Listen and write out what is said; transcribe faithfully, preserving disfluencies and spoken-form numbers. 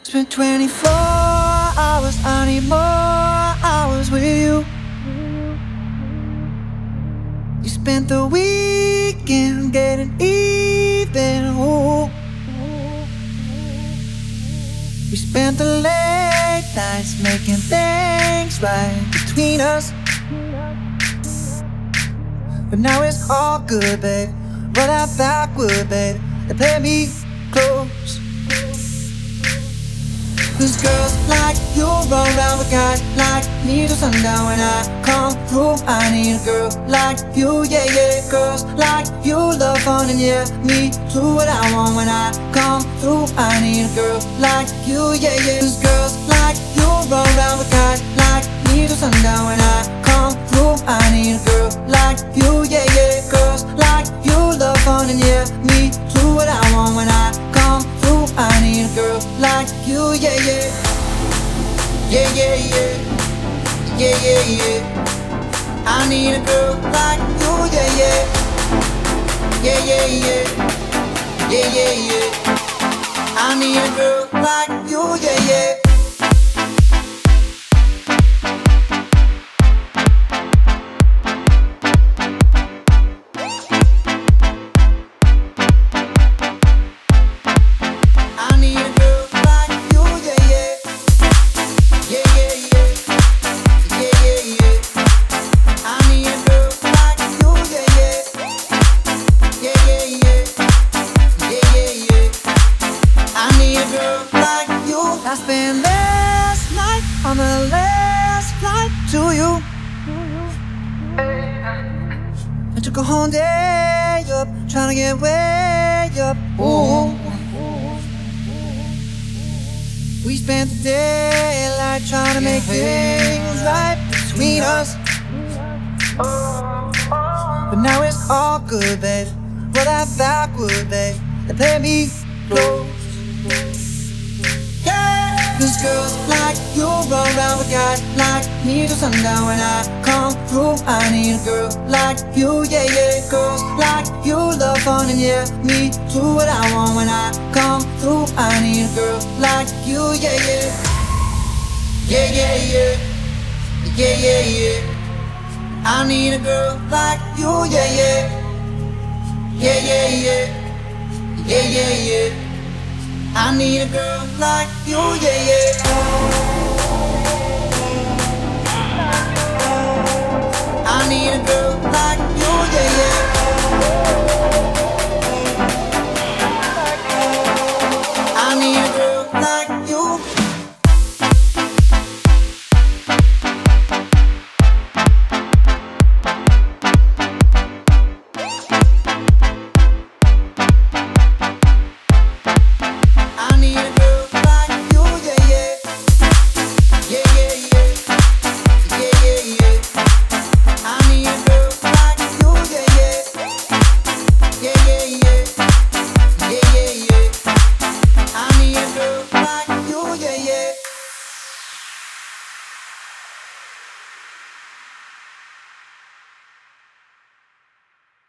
Spent twenty-four hours, I need more hours with you. You spent the weekend getting even. Ooh. We spent the late nights making things right between us. But now it's all good, babe. Roll that backward, babe, and play me close. Cause girls like you run around with guys like me till sundown. When I come through, I need a girl like you, yeah, yeah. Girls like you love fun and yeah, me do what I want. When I come through, I need a girl like you, yeah, yeah. Cause girls like you run around with guys like me till sundown. When I come through, I need a girl like you, yeah, yeah. Girls like you love fun and yeah, me do what I want. When I come through, I need a girl like you, yeah, yeah. Yeah, yeah, yeah. Yeah, yeah, yeah. I need a girl like you, yeah, yeah. Yeah, yeah, yeah. Yeah, yeah, yeah. I need a girl like you, yeah, yeah. I spent last night on the last flight to you. I took a whole day up, trying to get way up. Ooh. We spent the daylight trying to make things right between us. But now it's all good, babe. Roll that backward, babe, and play me close. Cause girls like you run around with guys like me till sundown. When I come through, I need a girl like you, yeah, yeah. Girls like you love fun and yeah, me do what I want. When I come through, I need a girl like you, yeah, yeah. Yeah, yeah, yeah. Yeah, yeah, yeah. I need a girl like you, yeah, yeah. Yeah, yeah, yeah. Yeah, yeah, yeah. I need a girl like you, yeah, yeah. I need a girl like